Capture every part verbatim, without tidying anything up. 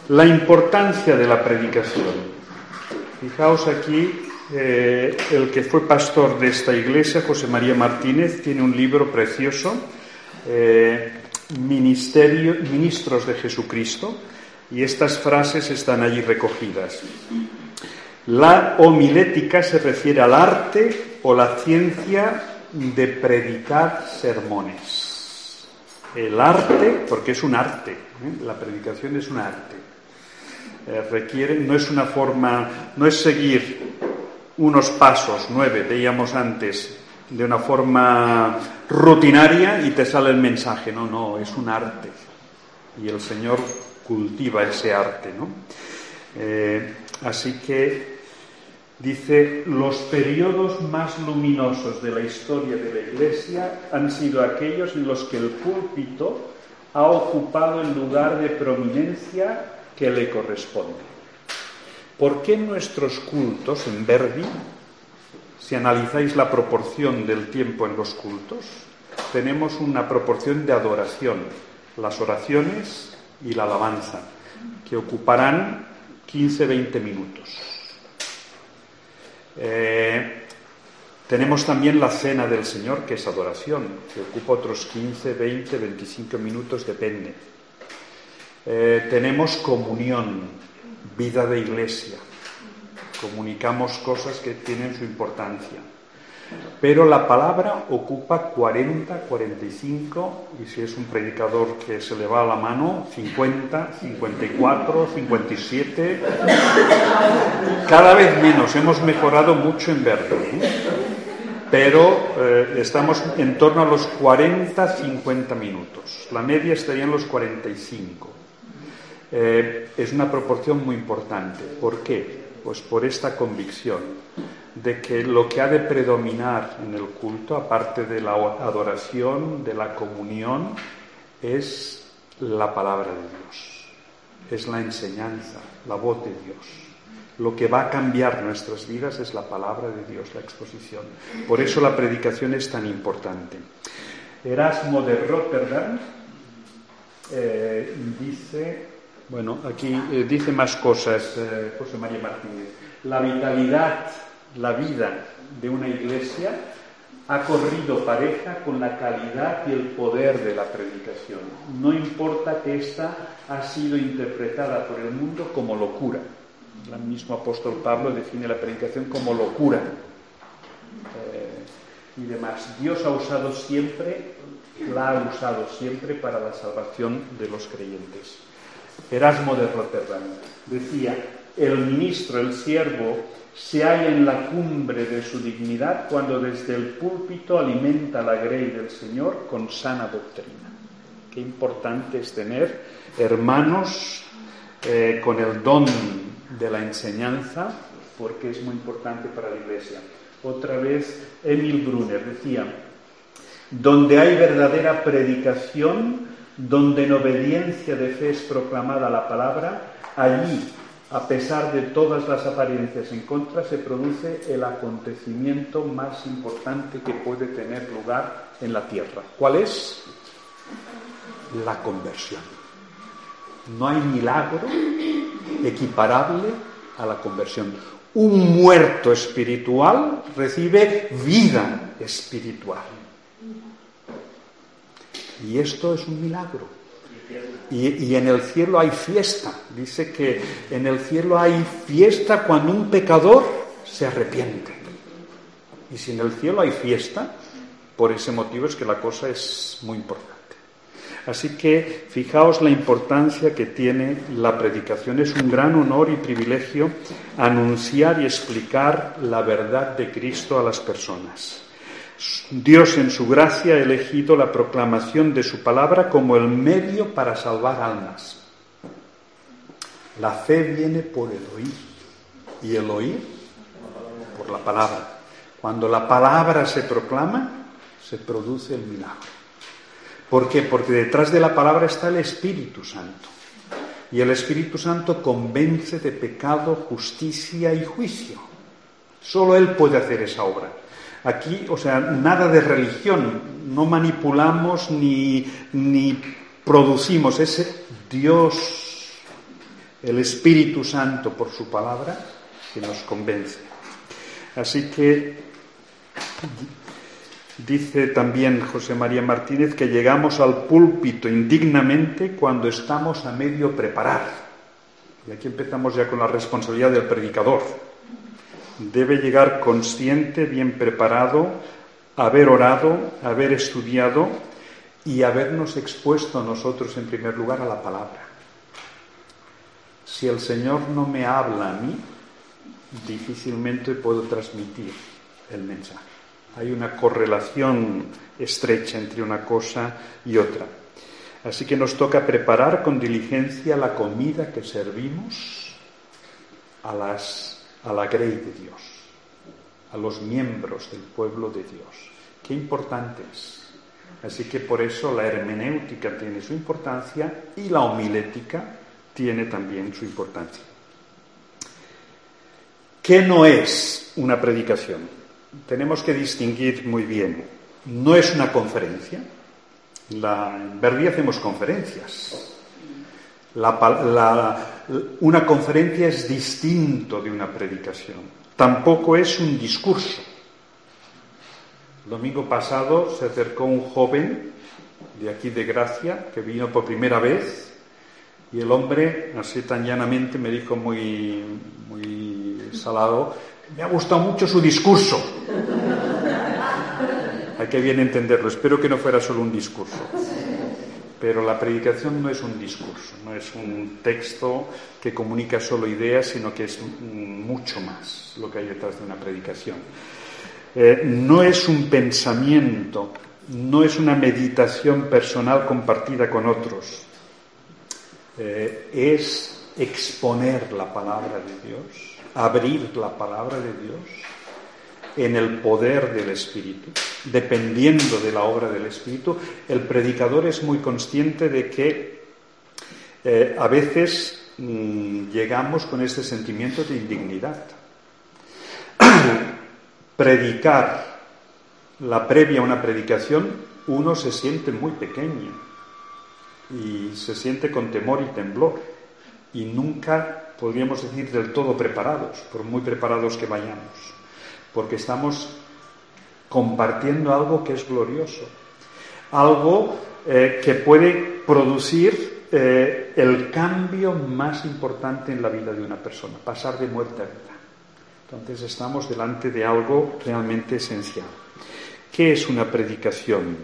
La importancia de la predicación. Fijaos aquí, eh, el que fue pastor de esta iglesia, José María Martínez, tiene un libro precioso, eh, Ministerio, Ministros de Jesucristo, y estas frases están allí recogidas. La homilética se refiere al arte o la ciencia de predicar sermones. El arte, porque es un arte, ¿eh? La predicación es un arte. Eh, requiere, no es una forma, no es seguir unos pasos, nueve, veíamos antes, de una forma rutinaria y te sale el mensaje. No, no, es un arte. Y el Señor cultiva ese arte, ¿no? Eh, así que dice, los periodos más luminosos de la historia de la Iglesia han sido aquellos en los que el púlpito ha ocupado el lugar de prominencia que le corresponde. ¿Por qué en nuestros cultos en Verdi, si analizáis la proporción del tiempo en los cultos, tenemos una proporción de adoración, las oraciones y la alabanza, que ocuparán quince a veinte minutos. Eh, tenemos también la cena del Señor, que es adoración, que ocupa otros quince, veinte, veinticinco minutos, depende. Eh, tenemos comunión, vida de iglesia, comunicamos cosas que tienen su importancia. Pero la palabra ocupa cuarenta, cuarenta y cinco, y si es un predicador que se le va a la mano, cincuenta, cincuenta y cuatro, cincuenta y siete. Cada vez menos, hemos mejorado mucho en verlo, ¿eh? Pero eh, estamos en torno a los cuarenta, cincuenta minutos. La media estaría en los cuarenta y cinco. Eh, es una proporción muy importante. ¿Por qué? Pues por esta convicción de que lo que ha de predominar en el culto, aparte de la adoración, de la comunión, es la palabra de Dios, es la enseñanza, la voz de Dios. Lo que va a cambiar nuestras vidas es la palabra de Dios, la exposición. Por eso la predicación es tan importante. Erasmo de Rotterdam eh, dice, bueno, aquí eh, dice más cosas, eh, José María Martínez. La vitalidad, la vida de una iglesia ha corrido pareja con la calidad y el poder de la predicación. No importa que ésta ha sido interpretada por el mundo como locura. El mismo apóstol Pablo define la predicación como locura. Eh, y demás. Dios ha usado siempre, la ha usado siempre para la salvación de los creyentes. Erasmo de Rotterdam decía, el ministro, el siervo, se halla en la cumbre de su dignidad cuando desde el púlpito alimenta la grey del Señor con sana doctrina. Qué importante es tener hermanos eh, con el don de la enseñanza, porque es muy importante para la Iglesia. Otra vez, Emil Brunner decía, donde hay verdadera predicación, donde en obediencia de fe es proclamada la palabra, allí, a pesar de todas las apariencias en contra, se produce el acontecimiento más importante que puede tener lugar en la tierra. ¿Cuál es? La conversión. No hay milagro equiparable a la conversión. Un muerto espiritual recibe vida espiritual. Y esto es un milagro. Y, y en el cielo hay fiesta. Dice que en el cielo hay fiesta cuando un pecador se arrepiente. Y si en el cielo hay fiesta, por ese motivo es que la cosa es muy importante. Así que fijaos la importancia que tiene la predicación. Es un gran honor y privilegio anunciar y explicar la verdad de Cristo a las personas. Dios en su gracia ha elegido la proclamación de su palabra como el medio para salvar almas. La fe viene por el oír y el oír por la palabra. Cuando la palabra se proclama, se produce el milagro. ¿Por qué? Porque detrás de la palabra está el Espíritu Santo. Y el Espíritu Santo convence de pecado, justicia y juicio. Solo Él puede hacer esa obra. Aquí, o sea, nada de religión. No manipulamos ni, ni producimos. Es Dios el Espíritu Santo por su palabra que nos convence. Así que dice también José María Martínez que llegamos al púlpito indignamente cuando estamos a medio preparar. Y aquí empezamos ya con la responsabilidad del predicador. Debe llegar consciente, bien preparado, haber orado, haber estudiado y habernos expuesto nosotros en primer lugar a la palabra. Si el Señor no me habla a mí, difícilmente puedo transmitir el mensaje. Hay una correlación estrecha entre una cosa y otra. Así que nos toca preparar con diligencia la comida que servimos a, las, a la grey de Dios, a los miembros del pueblo de Dios. Qué importante es. Así que por eso la hermenéutica tiene su importancia y la homilética tiene también su importancia. ¿Qué no es una predicación? Tenemos que distinguir muy bien. No es una conferencia. La, en Verdi hacemos conferencias. La, la, una conferencia es distinto de una predicación. Tampoco es un discurso. El domingo pasado se acercó un joven de aquí de Gracia que vino por primera vez y el hombre, así tan llanamente, me dijo muy, muy salado: me ha gustado mucho su discurso. Hay que bien entenderlo. Espero que no fuera solo un discurso. Pero la predicación no es un discurso, no es un texto que comunica solo ideas, sino que es mucho más lo que hay detrás de una predicación. Eh, no es un pensamiento, no es una meditación personal compartida con otros. Eh, es exponer la palabra de Dios, abrir la palabra de Dios en el poder del Espíritu, dependiendo de la obra del Espíritu. El predicador es muy consciente de que eh, a veces mmm, llegamos con este sentimiento de indignidad. Predicar, la previa a una predicación, uno se siente muy pequeño y se siente con temor y temblor y nunca podríamos decir del todo preparados, por muy preparados que vayamos, porque estamos compartiendo algo que es glorioso, algo eh, que puede producir eh, el cambio más importante en la vida de una persona, pasar de muerte a vida. Entonces estamos delante de algo realmente esencial. ¿Qué es una predicación?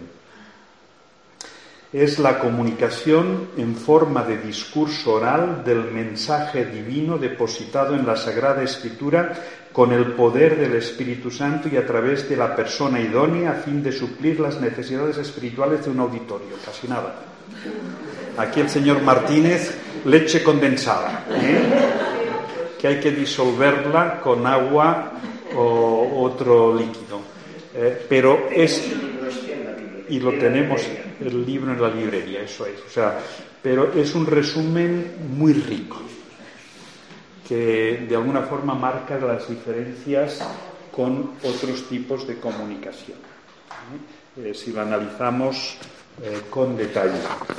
Es la comunicación en forma de discurso oral del mensaje divino depositado en la Sagrada Escritura con el poder del Espíritu Santo y a través de la persona idónea a fin de suplir las necesidades espirituales de un auditorio. Casi nada. Aquí el señor Martínez, leche condensada, ¿eh? que hay que disolverla con agua o otro líquido. Eh, pero es... Y lo tenemos, el libro en la librería, eso es. O sea, pero es un resumen muy rico, que de alguna forma marca las diferencias con otros tipos de comunicación. ¿eh? Eh, si lo analizamos eh, con detalle.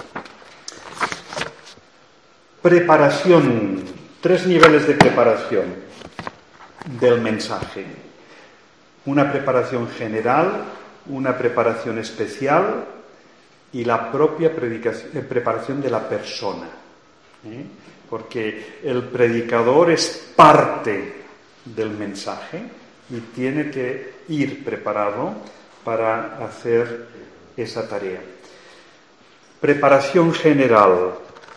Preparación. Tres niveles de preparación del mensaje. Una preparación general, una preparación especial y la propia predicación, preparación de la persona. ¿eh? Porque el predicador es parte del mensaje y tiene que ir preparado para hacer esa tarea. Preparación general.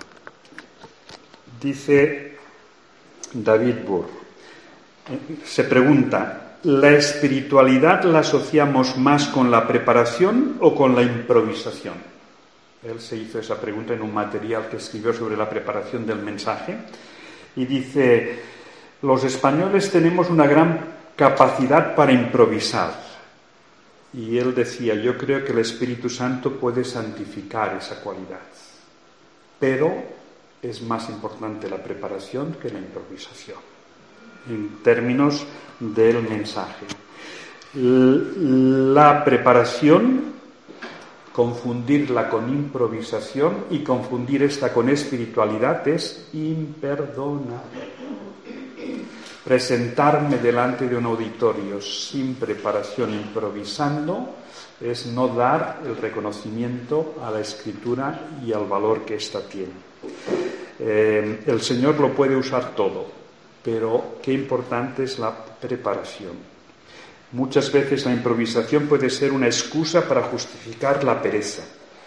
Dice David Burr, se pregunta: ¿la espiritualidad la asociamos más con la preparación o con la improvisación? Él se hizo esa pregunta en un material que escribió sobre la preparación del mensaje y dice: los españoles tenemos una gran capacidad para improvisar. Y él decía: yo creo que el Espíritu Santo puede santificar esa cualidad, pero es más importante la preparación que la improvisación en términos del mensaje. La preparación Confundirla con improvisación y confundir esta con espiritualidad es imperdonable. Presentarme delante de un auditorio sin preparación, improvisando, es no dar el reconocimiento a la Escritura y al valor que ésta tiene. Eh, el Señor lo puede usar todo, pero qué importante es la preparación. Muchas veces la improvisación puede ser una excusa para justificar la pereza.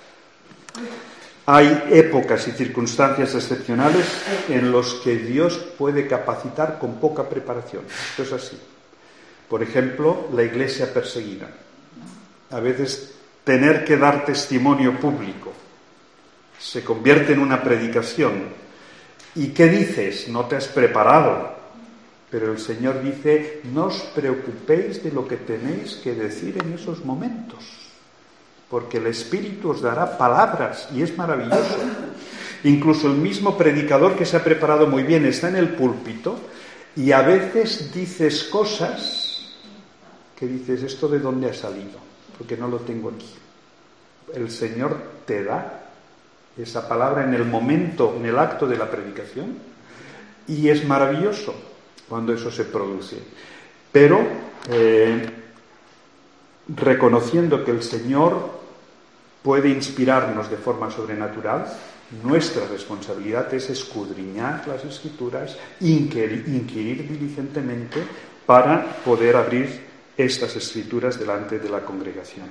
Hay épocas y circunstancias excepcionales en los que Dios puede capacitar con poca preparación. Esto es así. Por ejemplo, la iglesia perseguida. A veces tener que dar testimonio público se convierte en una predicación. ¿Y qué dices? No te has preparado. Pero el Señor dice, no os preocupéis de lo que tenéis que decir en esos momentos, porque el Espíritu os dará palabras, y es maravilloso. Incluso el mismo predicador que se ha preparado muy bien está en el púlpito, y a veces dices cosas que dices, ¿esto de dónde ha salido? Porque no lo tengo aquí. El Señor te da esa palabra en el momento, en el acto de la predicación, y es maravilloso cuando eso se produce. Pero eh, reconociendo que el Señor puede inspirarnos de forma sobrenatural, nuestra responsabilidad es escudriñar las Escrituras, inquirir, inquirir diligentemente para poder abrir estas Escrituras delante de la congregación.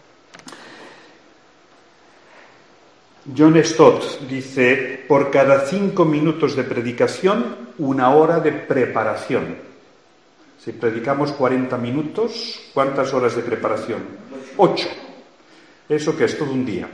John Stott dice, por cada cinco minutos de predicación, una hora de preparación. Si predicamos cuarenta minutos, ¿cuántas horas de preparación? Ocho. ¿Eso qué es? Todo un día.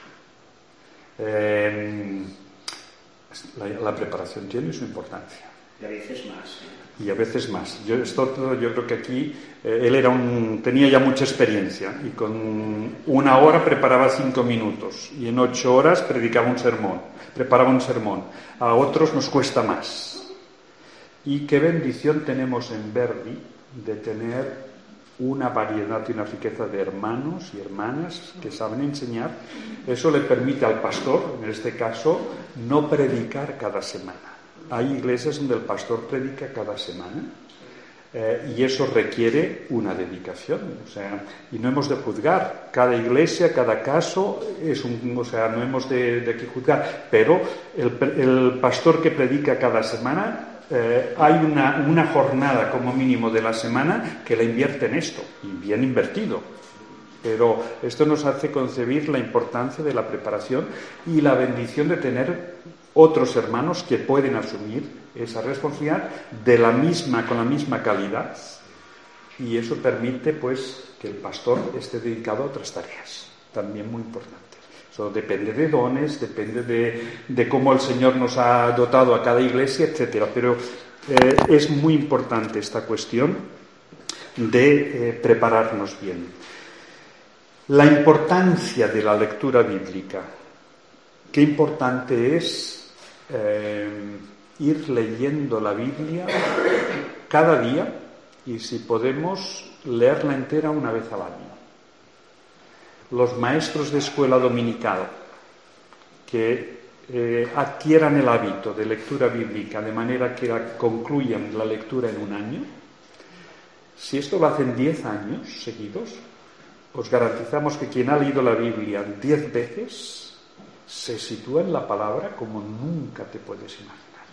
Eh, la, la preparación tiene su importancia. Y a veces más. Y a veces más. Yo, Stott, yo creo que aquí eh, él era un, tenía ya mucha experiencia y con una hora preparaba cinco minutos y en ocho horas predicaba un sermón, preparaba un sermón. A otros nos cuesta más. Y qué bendición tenemos en Verdi de tener una variedad y una riqueza de hermanos y hermanas que saben enseñar. Eso le permite al pastor, en este caso, no predicar cada semana. Hay iglesias donde el pastor predica cada semana eh, y eso requiere una dedicación, o sea, y no hemos de juzgar. Cada iglesia, cada caso es un, o sea, no hemos de, de aquí juzgar, pero el, el pastor que predica cada semana, eh, hay una, una jornada como mínimo de la semana que la invierte en esto, y bien invertido. Pero esto nos hace concebir la importancia de la preparación y la bendición de tener otros hermanos que pueden asumir esa responsabilidad de la misma, con la misma calidad, y eso permite pues que el pastor esté dedicado a otras tareas, también muy importantes. Eso depende de dones, depende de, de cómo el Señor nos ha dotado a cada iglesia, etcétera. Pero eh, es muy importante esta cuestión de eh, prepararnos bien. La importancia de la lectura bíblica. Qué importante es Eh, ir leyendo la Biblia cada día y, si podemos, leerla entera una vez al año. Los maestros de escuela dominical que eh, adquieran el hábito de lectura bíblica de manera que la, concluyan la lectura en un año, si esto lo hacen diez años seguidos, os garantizamos que quien ha leído la Biblia diez veces se sitúa en la palabra como nunca te puedes imaginar.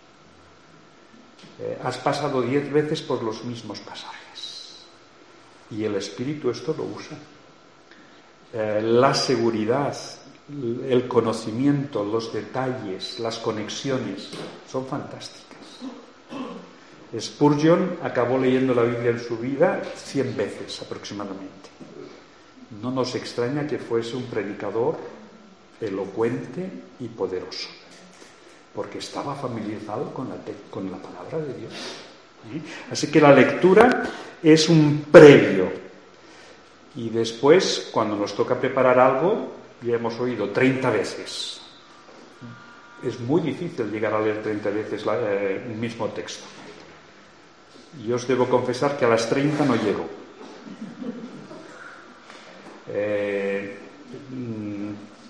Eh, has pasado diez veces por los mismos pasajes y el Espíritu esto lo usa. Eh, la seguridad, el conocimiento, los detalles, las conexiones son fantásticas. Spurgeon acabó leyendo la Biblia en su vida cien veces aproximadamente. No nos extraña que fuese un predicador elocuente y poderoso, porque estaba familiarizado con la, te- con la palabra de Dios. ¿Eh? Así que la lectura es un previo, y después, cuando nos toca preparar algo, ya hemos oído treinta veces. Es muy difícil llegar a leer treinta veces la, eh, un mismo texto. Yo os debo confesar que a las treinta no llego. Eh,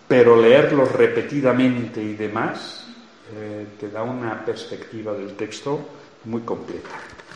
pero leerlos repetidamente y demás eh, te da una perspectiva del texto muy completa.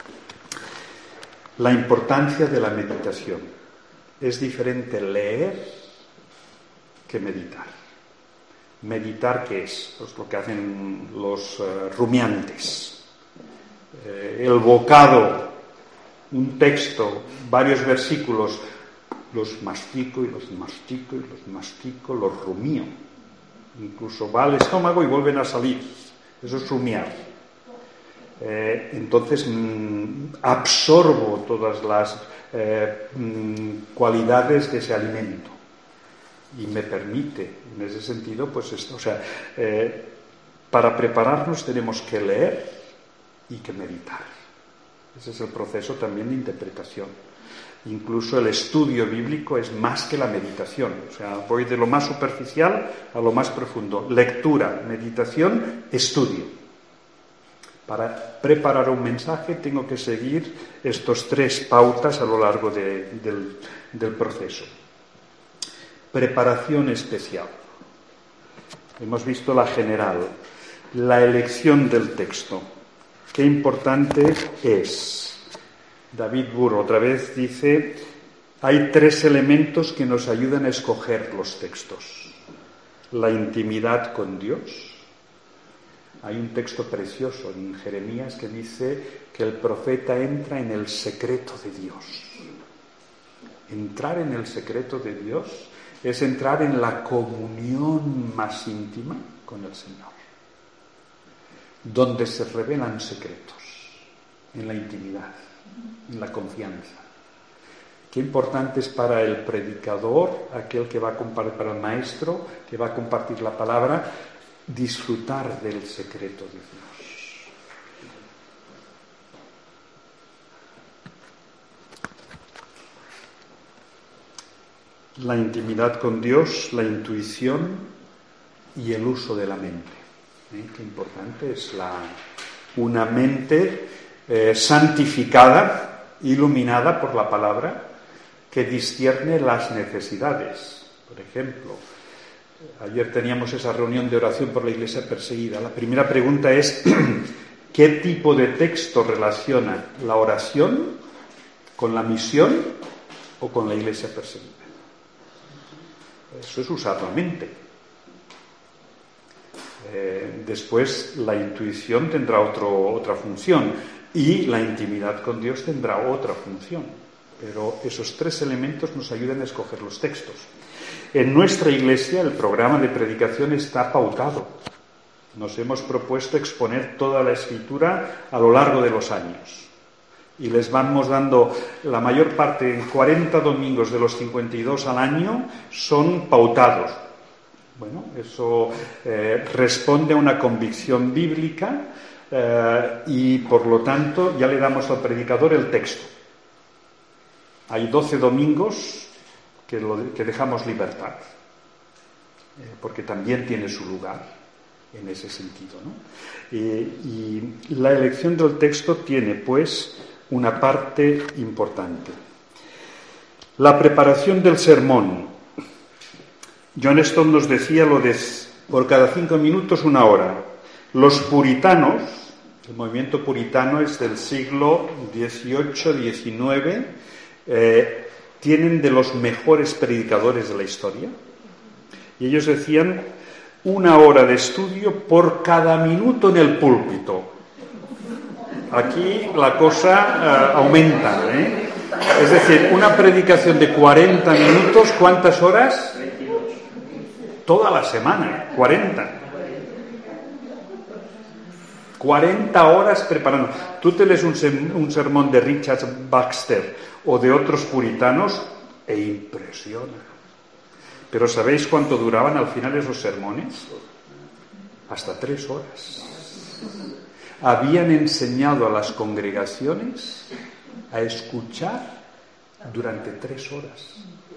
La importancia de la meditación. Es diferente leer que meditar. Meditar, ¿qué es? Pues lo que hacen los uh, rumiantes. Eh, el vocado, un texto, varios versículos, los mastico y los mastico y los mastico, los rumío. Incluso va al estómago y vuelven a salir. Eso es rumiar. Eh, entonces mmm, absorbo todas las eh, mmm, cualidades de ese alimento y me permite, en ese sentido, pues esto, o sea, eh, para prepararnos tenemos que leer y que meditar. Ese es el proceso también de interpretación. Incluso el estudio bíblico es más que la meditación. O sea, voy de lo más superficial a lo más profundo. Lectura, meditación, estudio. Para preparar un mensaje tengo que seguir estos tres pautas a lo largo de, del, del proceso. Preparación especial. Hemos visto la general. La elección del texto. Qué importante es. David Burro otra vez dice, hay tres elementos que nos ayudan a escoger los textos. La intimidad con Dios. Hay un texto precioso en Jeremías que dice que el profeta entra en el secreto de Dios. Entrar en el secreto de Dios es entrar en la comunión más íntima con el Señor, donde se revelan secretos, en la intimidad, en la confianza. Qué importante es para el predicador, aquel que va a compartir, para el maestro, que va a compartir la palabra, disfrutar del secreto de Dios. La intimidad con Dios, la intuición y el uso de la mente. ¿Eh? Qué importante es la, una mente eh, santificada, iluminada por la palabra, que discierne las necesidades. Por ejemplo, ayer teníamos esa reunión de oración por la iglesia perseguida. La primera pregunta es, ¿qué tipo de texto relaciona la oración con la misión o con la iglesia perseguida? Eso es usar la mente. Eh, después la intuición tendrá otro, otra función y la intimidad con Dios tendrá otra función. Pero esos tres elementos nos ayudan a escoger los textos. En nuestra iglesia el programa de predicación está pautado. Nos hemos propuesto exponer toda la Escritura a lo largo de los años. Y les vamos dando la mayor parte, en cuarenta domingos de los cincuenta y dos al año, son pautados. Bueno, eso eh, responde a una convicción bíblica eh, y, por lo tanto, ya le damos al predicador el texto. Hay doce domingos que, lo, que dejamos libertad, eh, porque también tiene su lugar en ese sentido, ¿no? Eh, y la elección del texto tiene, pues, una parte importante. La preparación del sermón. John Stott nos decía lo de por cada cinco minutos una hora. Los puritanos, el movimiento puritano es del siglo dieciocho diecinueve, eh, tienen de los mejores predicadores de la historia. Y ellos decían una hora de estudio por cada minuto en el púlpito. Aquí la cosa uh, aumenta, ¿eh? Es decir, una predicación de cuarenta minutos, ¿cuántas horas? Toda la semana, cuarenta. cuarenta horas preparando. Tú te lees un, sem- un sermón de Richard Baxter o de otros puritanos e impresiona. Pero ¿sabéis cuánto duraban al final esos sermones? Hasta tres horas. Habían enseñado a las congregaciones a escuchar durante tres horas.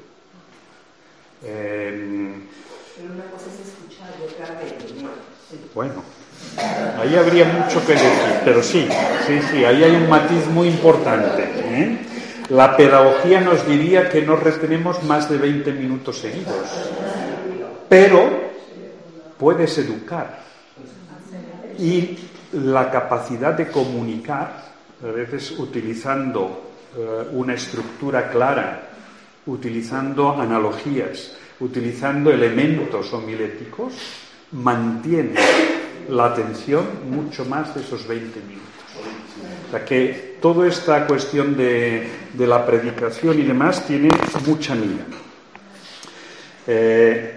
Eh, Pero una cosa es escuchar y otra vez. bueno, ahí habría mucho que decir, pero sí, sí, sí, ahí hay un matiz muy importante, ¿eh? La pedagogía nos diría que no retenemos más de veinte minutos seguidos. pero puedes educar. Y la capacidad de comunicar, a veces utilizando eh, una estructura clara, utilizando analogías, utilizando elementos homiléticos, mantiene la atención mucho más de esos veinte minutos. O sea que toda esta cuestión de, de la predicación y demás tiene mucha mira. Eh,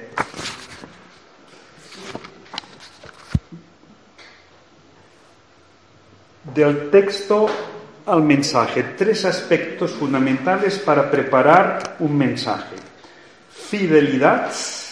del texto al mensaje, tres aspectos fundamentales para preparar un mensaje. Fidelidad,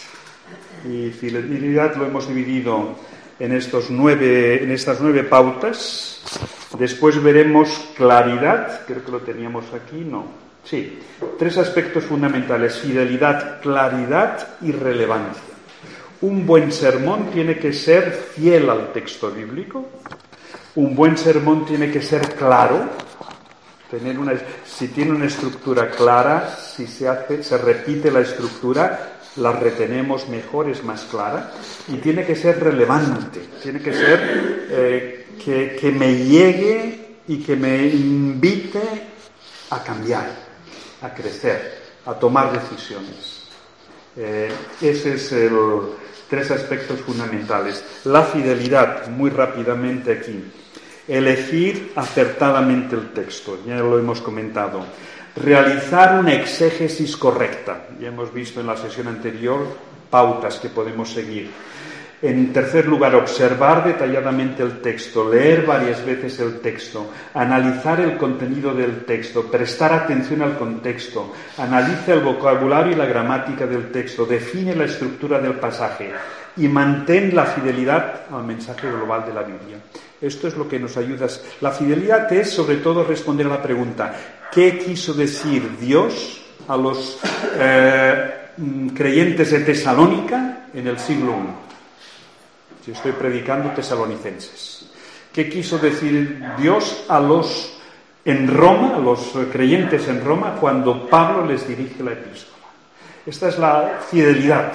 y fidelidad lo hemos dividido en, estos nueve, en estas nueve pautas. Después veremos claridad, creo que lo teníamos aquí, no. Sí, tres aspectos fundamentales: fidelidad, claridad y relevancia. Un buen sermón tiene que ser fiel al texto bíblico. Un buen sermón tiene que ser claro. Tener una, si tiene una estructura clara, si se hace, se repite la estructura, la retenemos mejor, es más clara. Y tiene que ser relevante. Tiene que ser eh, que, que me llegue y que me invite a cambiar, a crecer, a tomar decisiones. Eh, ese es el tres aspectos fundamentales. La fidelidad, muy rápidamente aquí. Elegir acertadamente el texto, ya lo hemos comentado. Realizar una exégesis correcta. Ya hemos visto en la sesión anterior pautas que podemos seguir. En tercer lugar, observar detalladamente el texto, leer varias veces el texto, analizar el contenido del texto, prestar atención al contexto, analiza el vocabulario y la gramática del texto, define la estructura del pasaje y mantén la fidelidad al mensaje global de la Biblia. Esto es lo que nos ayuda. La fidelidad es, sobre todo, responder a la pregunta: ¿qué quiso decir Dios a los eh, creyentes de Tesalónica en el siglo primero? Si estoy predicando tesalonicenses. ¿Qué quiso decir Dios a los en Roma, a los creyentes en Roma, cuando Pablo les dirige la epístola? Esta es la fidelidad.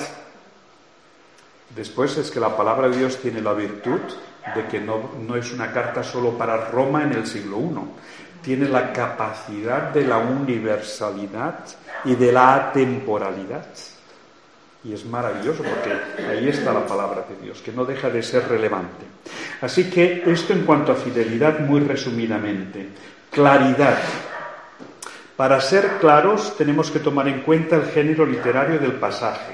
Después es que la palabra de Dios tiene la virtud de que no, no es una carta solo para Roma en el siglo primero. Tiene la capacidad de la universalidad y de la atemporalidad. Y es maravilloso porque ahí está la palabra de Dios, que no deja de ser relevante. Así que esto en cuanto a fidelidad, muy resumidamente. Claridad. Para ser claros tenemos que tomar en cuenta el género literario del pasaje.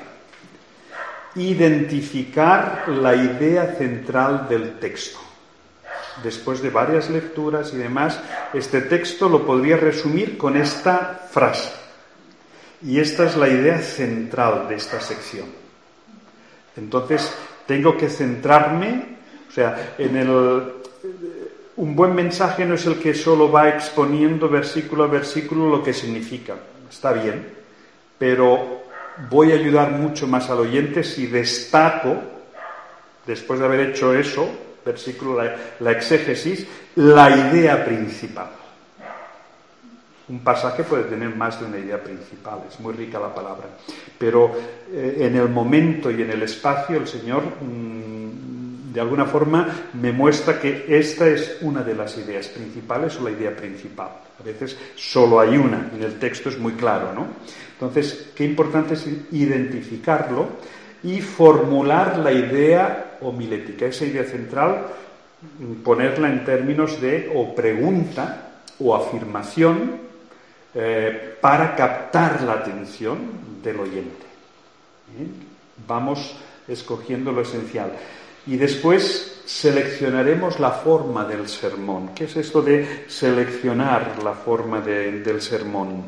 Identificar la idea central del texto. Después de varias lecturas y demás, este texto lo podría resumir con esta frase. Y esta es la idea central de esta sección. Entonces, tengo que centrarme, o sea, en el... Un buen mensaje no es el que solo va exponiendo versículo a versículo lo que significa. Está bien, pero voy a ayudar mucho más al oyente si destaco, después de haber hecho eso, versículo, la, la exégesis, la idea principal. Un pasaje puede tener más de una idea principal, es muy rica la palabra, pero eh, en el momento y en el espacio el Señor mmm, de alguna forma me muestra que esta es una de las ideas principales o la idea principal. A veces solo hay una, en el texto es muy claro, ¿no? Entonces, qué importante es identificarlo y formular la idea homilética, esa idea central, ponerla en términos de o pregunta o afirmación, Eh, para captar la atención del oyente. ¿Eh? Vamos escogiendo lo esencial. Y después seleccionaremos la forma del sermón. ¿Qué es esto de seleccionar la forma de, del sermón?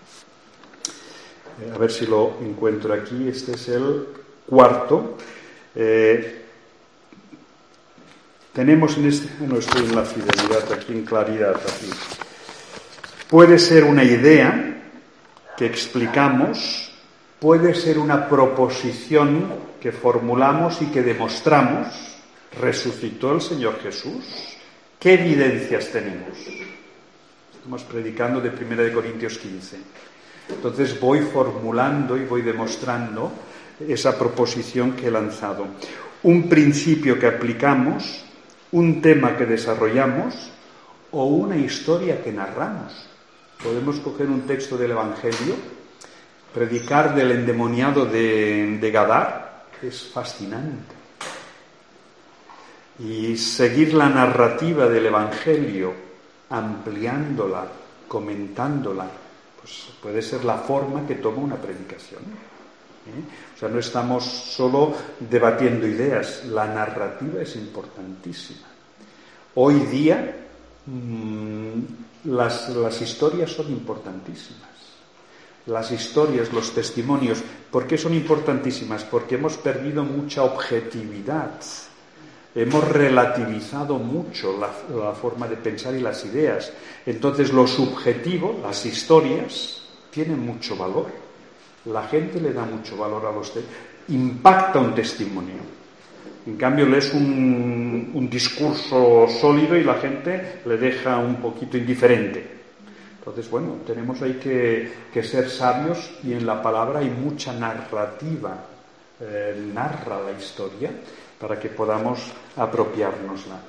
Eh, a ver si lo encuentro aquí. Este es el cuarto. Eh, tenemos en este... Bueno, estoy en la fidelidad, aquí en claridad, aquí. Puede ser una idea que explicamos, puede ser una proposición que formulamos y que demostramos. ¿Resucitó el Señor Jesús? ¿Qué evidencias tenemos? Estamos predicando de primera de Corintios quince. Entonces voy formulando y voy demostrando esa proposición que he lanzado. Un principio que aplicamos, un tema que desarrollamos o una historia que narramos. Podemos coger un texto del Evangelio, predicar del endemoniado de, de Gadar, es fascinante. Y seguir la narrativa del Evangelio, ampliándola, comentándola, pues puede ser la forma que toma una predicación. ¿Eh? O sea, no estamos solo debatiendo ideas, la narrativa es importantísima. Hoy día mmm, las, las historias son importantísimas. Las historias, los testimonios, ¿por qué son importantísimas? Porque hemos perdido mucha objetividad. Hemos relativizado mucho la, la forma de pensar y las ideas. Entonces, lo subjetivo, las historias, tienen mucho valor. La gente le da mucho valor a los testimonios. Impacta un testimonio. En cambio, lees un, un discurso sólido y la gente le deja un poquito indiferente. Entonces, bueno, tenemos ahí que, que ser sabios y en la palabra hay mucha narrativa. Eh, narra la historia para que podamos apropiárnosla.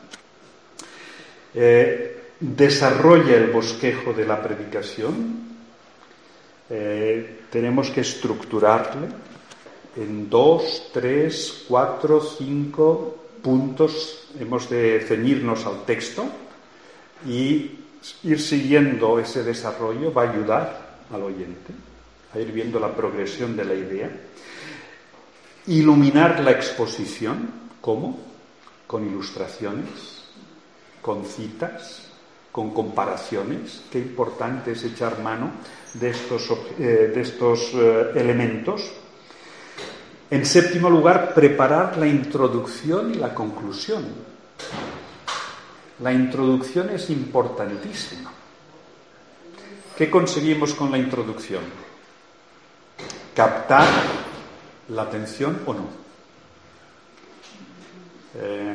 Eh, desarrolla el bosquejo de la predicación. Eh, tenemos que estructurarle en dos, tres, cuatro, cinco puntos. Hemos de ceñirnos al texto y ir siguiendo ese desarrollo va a ayudar al oyente a ir viendo la progresión de la idea. Iluminar la exposición, ¿cómo? Con ilustraciones, con citas, con comparaciones. Qué importante es echar mano de estos, eh, de estos eh, elementos. En séptimo lugar, preparar la introducción y la conclusión. La introducción es importantísima. ¿Qué conseguimos con la introducción? Captar la atención o no. Eh,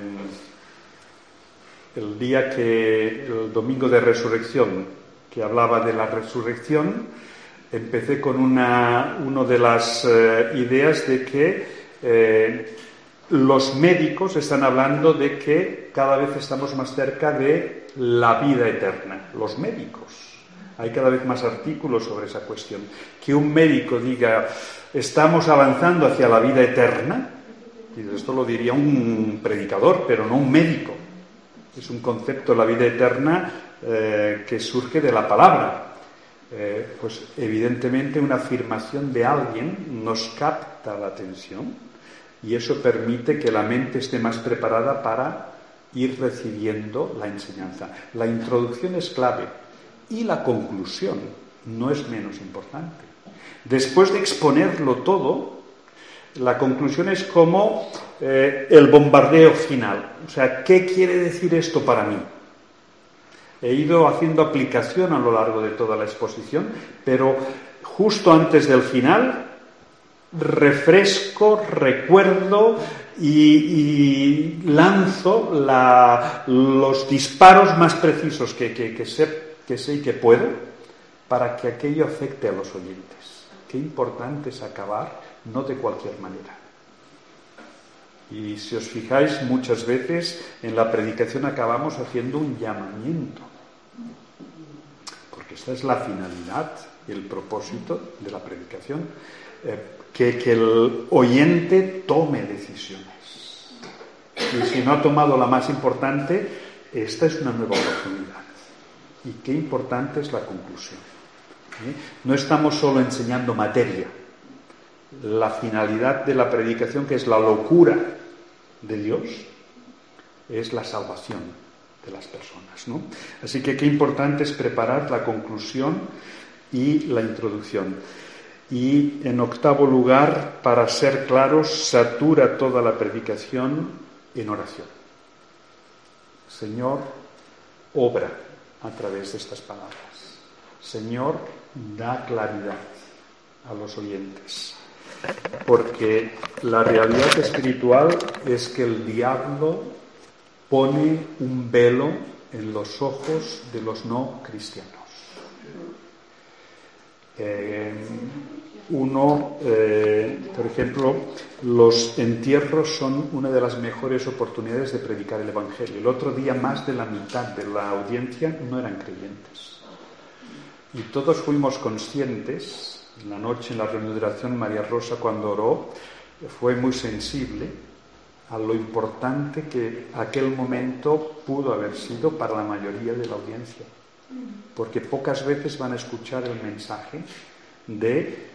el día que, el domingo de resurrección, que hablaba de la resurrección, empecé con una, una de las eh, ideas de que eh, los médicos están hablando de que cada vez estamos más cerca de la vida eterna. Los médicos. Hay cada vez más artículos sobre esa cuestión. Que un médico diga, estamos avanzando hacia la vida eterna, y esto lo diría un predicador, pero no un médico. Es un concepto, la vida eterna, eh, que surge de la palabra. Eh, pues evidentemente una afirmación de alguien nos capta la atención y eso permite que la mente esté más preparada para ir recibiendo la enseñanza. La introducción es clave y la conclusión no es menos importante. Después de exponerlo todo, la conclusión es como eh, el bombardeo final. O sea, ¿qué quiere decir esto para mí? He ido haciendo aplicación a lo largo de toda la exposición, pero justo antes del final refresco, recuerdo y, y lanzo la, los disparos más precisos que, que, que, sé, que sé y que puedo para que aquello afecte a los oyentes. Qué importante es acabar, no de cualquier manera. Y si os fijáis, muchas veces en la predicación acabamos haciendo un llamamiento. Porque esta es la finalidad y el propósito de la predicación. Eh, que, que el oyente tome decisiones. Y si no ha tomado la más importante, esta es una nueva oportunidad. Y qué importante es la conclusión. ¿Eh? No estamos solo enseñando materia. La finalidad de la predicación, que es la locura de Dios, es la salvación de las personas, ¿no? Así que qué importante es preparar la conclusión y la introducción. Y en octavo lugar, para ser claros, satura toda la predicación en oración. Señor, obra a través de estas palabras. Señor, da claridad a los oyentes. Porque la realidad espiritual es que el diablo pone un velo en los ojos de los no cristianos. Eh, uno, eh, por ejemplo, los entierros son una de las mejores oportunidades de predicar el Evangelio. El otro día más de la mitad de la audiencia no eran creyentes. Y todos fuimos conscientes, en la noche en la reunión de oración, María Rosa cuando oró, fue muy sensible a lo importante que aquel momento pudo haber sido para la mayoría de la audiencia. Porque pocas veces van a escuchar el mensaje de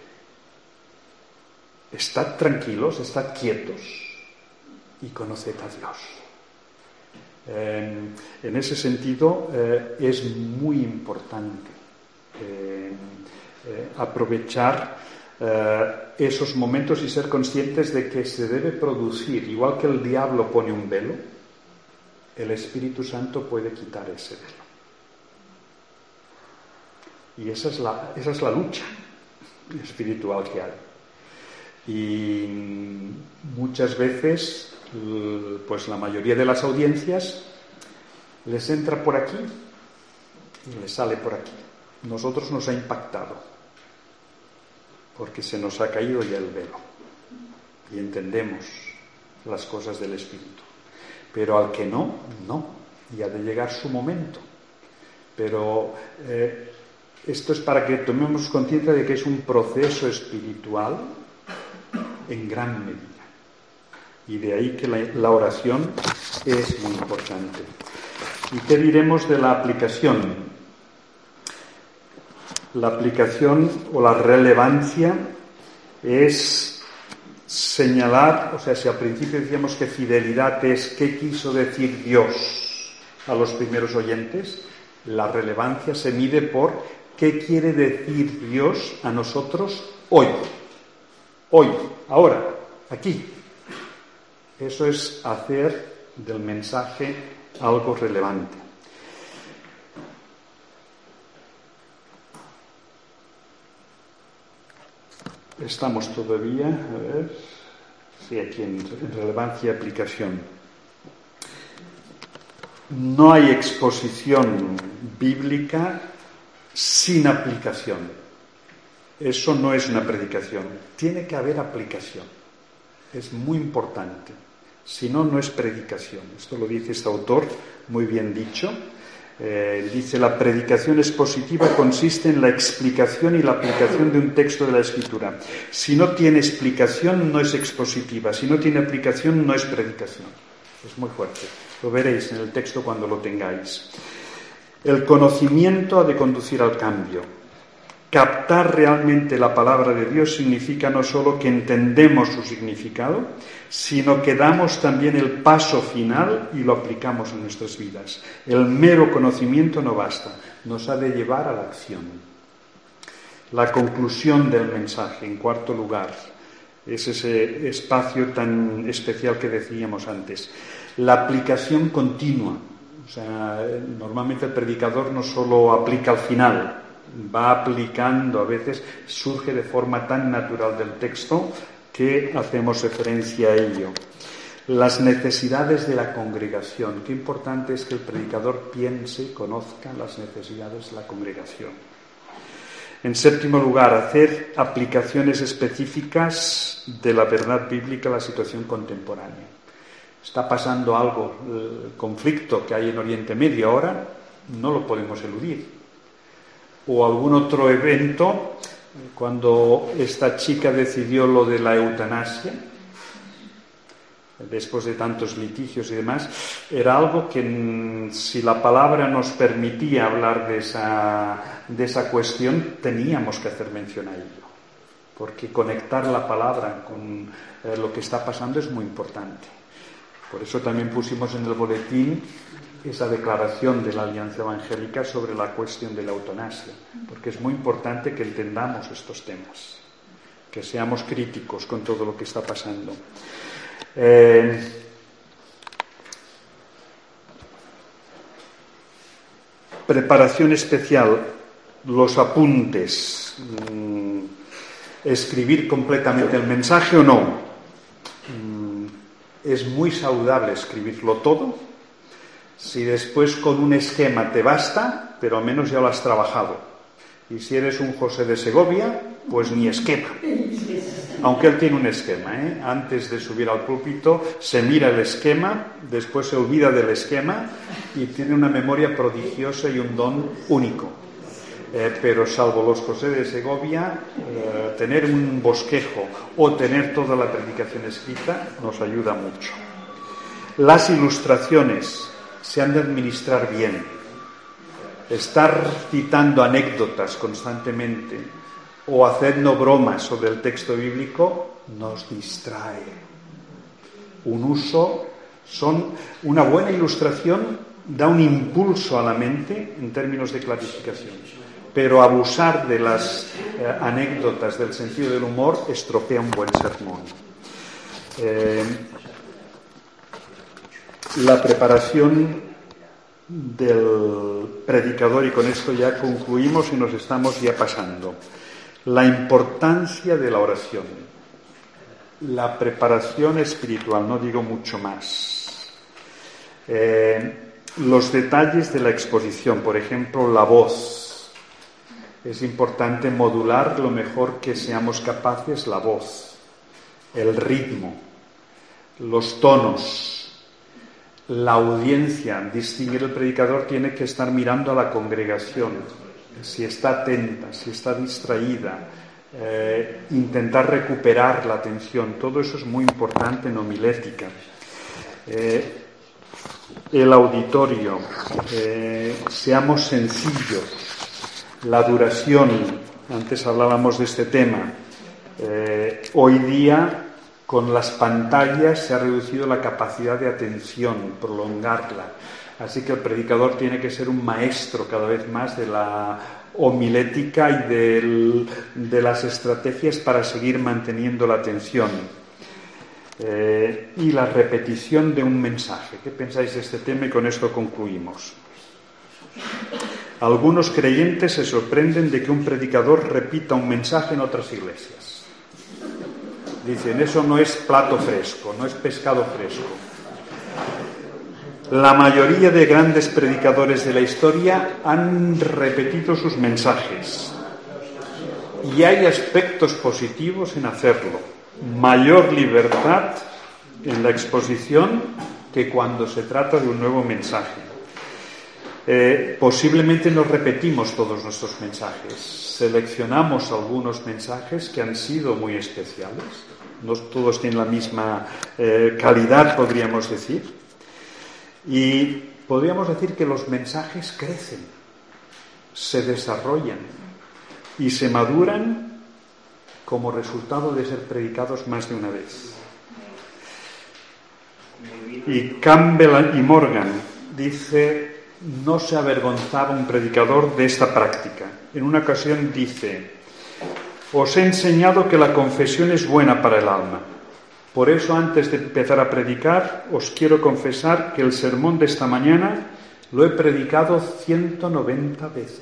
estad tranquilos, estad quietos y conoced a Dios. Eh, en ese sentido, eh, es muy importante eh, eh, aprovechar eh, esos momentos y ser conscientes de que se debe producir, igual que el diablo pone un velo, el Espíritu Santo puede quitar ese velo. Y esa es la, esa es la lucha espiritual que hay. Y muchas veces, pues la mayoría de las audiencias les entra por aquí y les sale por aquí. Nosotros nos ha impactado porque se nos ha caído ya el velo y entendemos las cosas del Espíritu. Pero al que no, no. Y ha de llegar su momento. Pero eh, esto es para que tomemos conciencia de que es un proceso espiritual en gran medida. Y de ahí que la, la oración es muy importante. ¿Y qué diremos de la aplicación? La aplicación o la relevancia es señalar, o sea, si al principio decíamos que fidelidad es qué quiso decir Dios a los primeros oyentes, la relevancia se mide por qué quiere decir Dios a nosotros hoy. Hoy, ahora, aquí. Eso es hacer del mensaje algo relevante. Estamos todavía, a ver, sí, aquí en, en relevancia y aplicación. No hay exposición bíblica sin aplicación. Eso no es una predicación. Tiene que haber aplicación. Es muy importante. Si no, no es predicación. Esto lo dice este autor, muy bien dicho. Eh, dice, la predicación expositiva consiste en la explicación y la aplicación de un texto de la Escritura. Si no tiene explicación, no es expositiva. Si no tiene aplicación, no es predicación. Es muy fuerte. Lo veréis en el texto cuando lo tengáis. El conocimiento ha de conducir al cambio. Captar realmente la palabra de Dios significa no solo que entendemos su significado, sino que damos también el paso final y lo aplicamos en nuestras vidas. El mero conocimiento no basta, nos ha de llevar a la acción. La conclusión del mensaje, en cuarto lugar, es ese espacio tan especial que decíamos antes. La aplicación continua. O sea, normalmente el predicador no solo aplica al final, va aplicando, a veces surge de forma tan natural del texto que hacemos referencia a ello. Las necesidades de la congregación. Qué importante es que el predicador piense y conozca las necesidades de la congregación. En séptimo lugar, hacer aplicaciones específicas de la verdad bíblica a la situación contemporánea. Está pasando algo, el conflicto que hay en Oriente Medio ahora, no lo podemos eludir. O algún otro evento, cuando esta chica decidió lo de la eutanasia, después de tantos litigios y demás, era algo que si la palabra nos permitía hablar de esa, de esa cuestión, teníamos que hacer mención a ello. Porque conectar la palabra con eh, lo que está pasando es muy importante. Por eso también pusimos en el boletín esa declaración de la Alianza Evangélica sobre la cuestión de la eutanasia, porque es muy importante que entendamos estos temas, que seamos críticos con todo lo que está pasando. Eh, preparación especial, los apuntes, mm, escribir completamente el mensaje o no. Mm, es muy saludable escribirlo todo. Si después con un esquema te basta, pero al menos ya lo has trabajado. Y si eres un José de Segovia, pues ni esquema. Aunque él tiene un esquema, ¿eh? Antes de subir al púlpito se mira el esquema, después se olvida del esquema y tiene una memoria prodigiosa y un don único. Eh, pero salvo los José de Segovia, eh, tener un bosquejo o tener toda la predicación escrita nos ayuda mucho. Las ilustraciones se han de administrar bien. Estar citando anécdotas constantemente o haciendo bromas sobre el texto bíblico nos distrae. Un uso, son una buena ilustración da un impulso a la mente en términos de clarificación, pero abusar de las eh, anécdotas, del sentido del humor, estropea un buen sermón. Eh, la preparación del predicador, y con esto ya concluimos y nos estamos ya pasando. La importancia de la oración, la preparación espiritual, no digo mucho más. Eh, los detalles de la exposición, por ejemplo, la voz. Es importante modular lo mejor que seamos capaces la voz, el ritmo, los tonos, la audiencia. Distinguir el predicador tiene que estar mirando a la congregación. Si está atenta, si está distraída, eh, intentar recuperar la atención, todo eso es muy importante en homilética. Eh, el auditorio, eh, seamos sencillos, la duración, antes hablábamos de este tema, eh, hoy día con las pantallas se ha reducido la capacidad de atención, prolongarla. Así que el predicador tiene que ser un maestro cada vez más de la homilética y del, de las estrategias para seguir manteniendo la atención. Eh, y la repetición de un mensaje. ¿Qué pensáis de este tema? Y con esto concluimos. Algunos creyentes se sorprenden de que un predicador repita un mensaje en otras iglesias. Dicen, eso no es plato fresco, no es pescado fresco. La mayoría de grandes predicadores de la historia han repetido sus mensajes y hay aspectos positivos en hacerlo. Mayor libertad en la exposición que cuando se trata de un nuevo mensaje. Eh, posiblemente no repetimos todos nuestros mensajes, seleccionamos algunos mensajes que han sido muy especiales, no todos tienen la misma eh, calidad, podríamos decir. Y podríamos decir que los mensajes crecen, se desarrollan y se maduran como resultado de ser predicados más de una vez. Y Campbell y Morgan dice, no se avergonzaba un predicador de esta práctica. En una ocasión dice, os he enseñado que la confesión es buena para el alma. Por eso, antes de empezar a predicar, os quiero confesar que el sermón de esta mañana lo he predicado ciento noventa veces.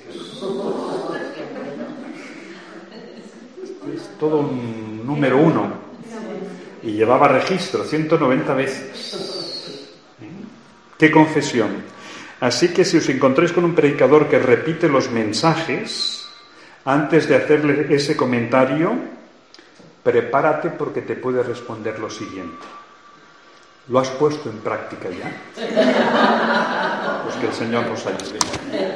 Es todo un número uno. Y llevaba registro, ciento noventa veces. ¡Qué confesión! Así que si os encontráis con un predicador que repite los mensajes, antes de hacerle ese comentario, prepárate porque te puede responder lo siguiente. ¿Lo has puesto en práctica ya? Pues que el Señor nos ayude.